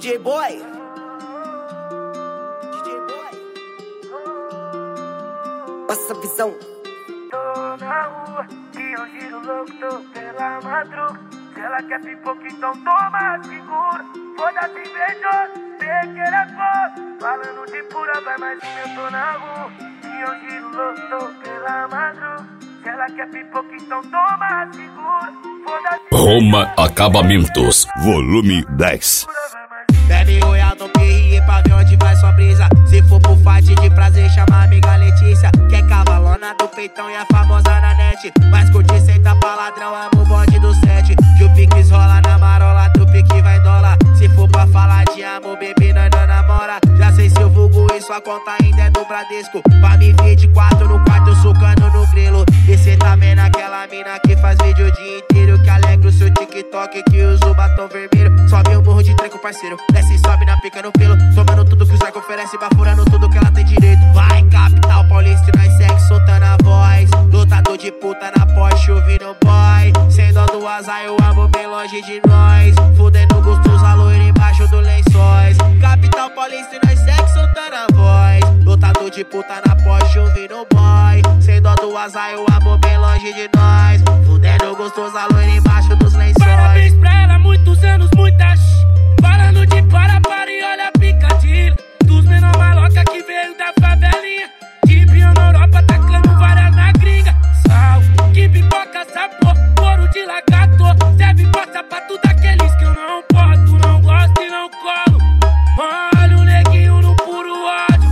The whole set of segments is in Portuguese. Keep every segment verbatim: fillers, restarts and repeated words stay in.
J Boy. D J Boy. Passa a visão. Tô na rua, e eu giro louco, tô pela madruga. Se ela quer pipoca, então toma, segura. Foda-se, invejoso, vê que ele é foda. Falando de pura, vai, mas eu tô na rua. E eu giro louco, tô pela madruga. Se ela quer pipoca, então toma, segura. Foda-se. Roma Acabamentos, volume dez. Bebe royal no P R pra ver onde vai sua brisa. Se for pro fight de prazer, chama a amiga Letícia. Que é cavalona do peitão e é famosa na net. Mas curte senta pra ladrão, amo o bonde do sete. Que o piques rola na marola, do pique vai dólar. Se for pra falar de amor, bebê, nós não namora. Já sei se eu vulgo e sua conta ainda é do Bradesco. Pra me ver de quatro no quarto, sucando no grilo. E cê tá vendo aquela mina que faz vídeo o dia inteiro, que alegra o seu TikTok, que usa o batom vermelho. Sobe um morro de treco, parceiro. Desce e sobe na pica no pelo. Tomando tudo que o Zarco oferece, bafurando tudo que ela tem direito. Vai, capital paulista, e nós segue soltando a voz. Lutador de puta na Porsche, ouvindo boy. Sem dó do azar, eu amo bem longe de nós. Fudendo gostoso, a loira embaixo do lençóis. Capital paulista, e nós segue soltando a voz. Lutador de puta na Porsche, ouvindo boy. Sem dó do azar, eu amo bem longe de nós. Fudendo gostoso, a loira embaixo dos lençóis. Parabéns pra ela, muitos anos, muitas. Falando de para, para e olha a picadilha. Dos menor maloca que veio da favelinha. De Bion na Europa, tacando várias na gringa. Sal, que pipoca, sabor, couro de lagarto. Serve pra sapato daqueles que eu não boto, não gosto e não colo. Olha o neguinho no puro ódio.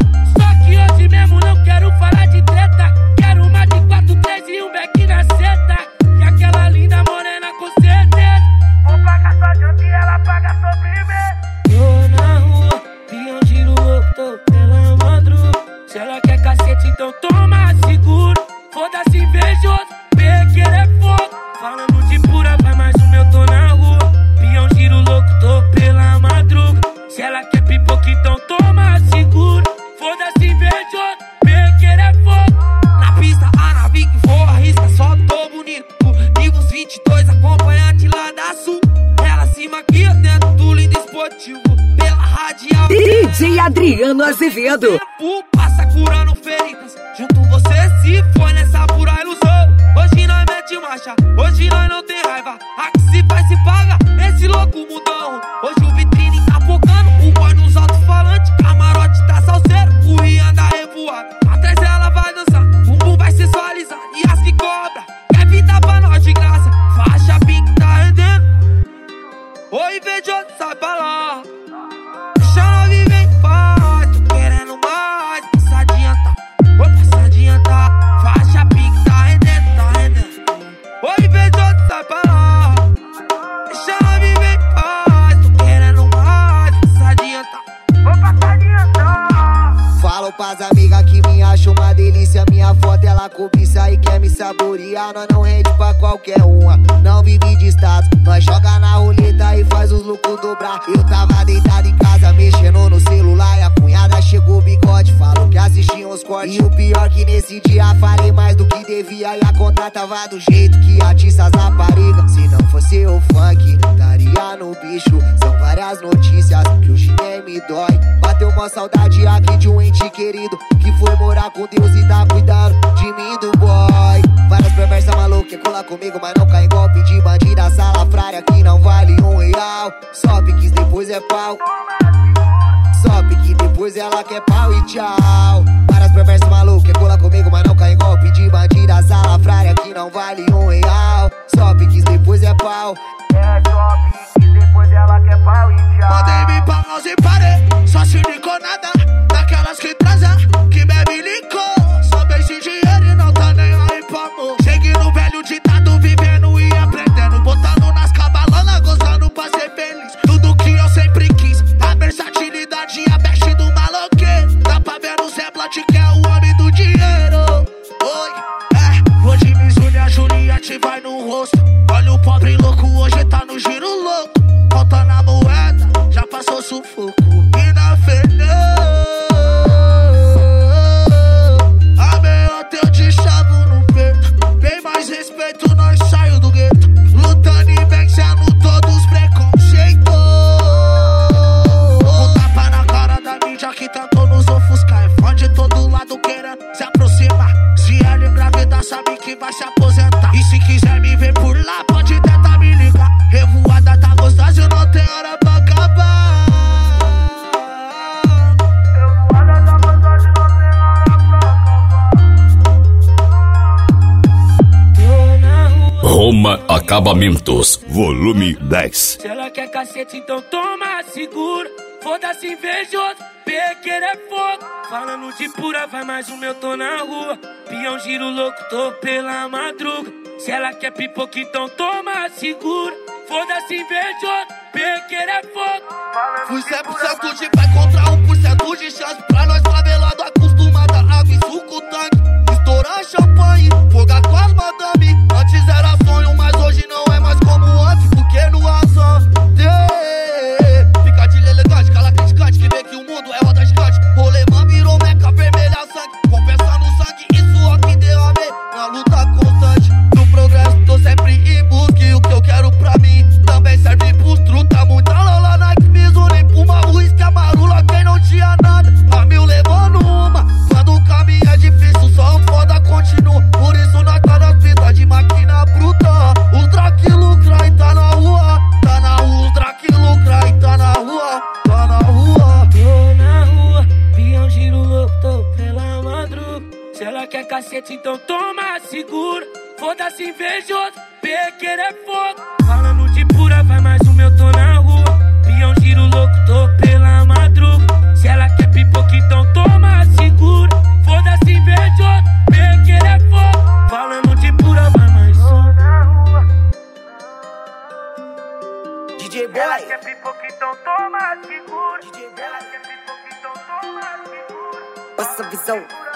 Só que hoje mesmo não quero falar de treta. Quero uma de quatro, três e um beck na seta. E aquela linda morena com certeza. Vou pagar sua janta e ela paga sobremesa. Tô na rua, pião giro louco, tô pela madruga. Se ela quer cacete, então toma, seguro. Foda-se, invejoso, vê que ele é fogo. Falando de pura, vai, mais o meu tô na rua. Pião giro louco, tô pela madruga. Se ela quer pipoca, então toma, seguro. Foda-se, invejoso, vê que ele é fogo. Na pista, a nave que for, arrisca, só tô bonito. Livros vinte e dois, acompanhante lá da Sul. Ela cima aqui, dentro do lindo esportivo. Pela radial D J Adriano Azevedo. Passa curando feridas. Junto você se foi nessa pura ilusão. Hoje nós mete marcha, hoje nós não tem raiva. Aqui se faz, se paga, esse louco mudão. Hoje o vitrine tá focando, o boy nos alto-falantes. Camarote tá salseiro, o Rian da revoada. Atrás ela vai dançar, o bumbum vai sensualizar. E as que cobra, quer vida pra nós de graça. Faixa pink tá rendendo. Ô invejoso, sai pra lá. Deixa nós viver em paz. Tô querendo mais, passa adianta. Ô passa adianta. Faixa pink tá rendendo, tá rendendo. Ô invejoso, sai pra lá. Deixa nós viver em paz. Tô querendo mais, passa adianta. Ô passa adianta. Falo pras amigas que me acham uma delícia. Minha foto ela cobiça e quer me saborear. Nós não rende pra qualquer uma, não vive de status. Nós joga na roleta e faz os lucros dobrar. Eu tava deitado em casa mexendo no celular. E a cunhada chegou bigode, falou que assistia uns cortes. E o pior que nesse dia falei mais do que devia. E a conta tava do jeito que atiça as raparigas. Se não fosse o funk, estaria no bicho. São várias notícias que hoje nem me dói. Bateu uma saudade aqui de um ente querido que foi morar com Deus e tá cuidando de mim, do boy. Várias perversas malucas quer colar comigo, mas não cai em golpe de bandida salafrária que não vale um real. Só piques, depois é pau. Só pique, depois ela quer pau e tchau. Várias perversas malucas quer colar comigo, mas não cai em golpe de bandida salafrária que não vale um real. Só piques, depois é pau. É só piques, depois ela quer pau e tchau. Podem me pagar sem parer, só se licou nada. Daquelas que transa, que bebe licor. Só beijo e dinheiro e não tá nem aí pro amor. Cheguei no velho ditado, vivendo e aprendendo. Botando nas cabalanas, gozando pra ser feliz. Tudo que eu sempre quis, a versatilidade e a best do maloqueiro. Dá pra ver no Zé Blunt que é o homem do dinheiro. Oi, é, hoje Mizuno e a Juliette vai no rosto. Olha o pobre louco, hoje tá no giro louco. Falta na moeda, já passou sufoco. E na Fernanda respeito, nós saiu do gueto. Lutando e vencendo todos os preconceitos. Acabamentos, volume dez. Se ela quer cacete, então toma, segura. Foda-se invejoso, pequeno é fogo. Falando de pura, vai mais um, eu tô na rua. Pião giro louco, tô pela madruga. Se ela quer pipoca, então toma, segura. Foda-se invejoso, pequeno é fogo. Fui cem por cento de pé contra um por cento de chance. Pra nós favelado acostumada, água e suco tanque. Estourar champanhe, fogar com as madame. Antes era sonho, mas hoje não é mais como antes. Porque no ação fica de elegante, cala criticante. Que vê que o mundo é roda gigante. Rolemã virou meca, vermelha sangue. Compensando sangue e suor que derramei na luta constante. No progresso tô sempre em busca. E o que eu quero pra mim também serve pros truta. Muita lola, Nike, Mizuno, nem Puma, Ruiz, que a marula quem não tinha nada. A mil levando uma. Quando o caminho é difícil, só um foda continua. Por isso nós tá nas pistas de máquina bruta. Os Drake lucra e tá na rua. Tá na rua, os Drake lucra e tá na rua. Tá na rua. Tô na rua, pião giro louco, tô pela madruga. Se ela quer cacete, então toma, segura. Foda-se invejoso, pequeno é fogo. Falando de pura, vai mais um, eu tô na rua. Pião giro louco, tô pela madruga. Se ela quer pipoca, então toma, segura. Foda-se invejoso, pequeno é fogo. Falando de pura, vai mais um. D J Boy. Ela quer pipoca, então toma, segura. Ela quer pipoca, então toma, segura. Passa a visão.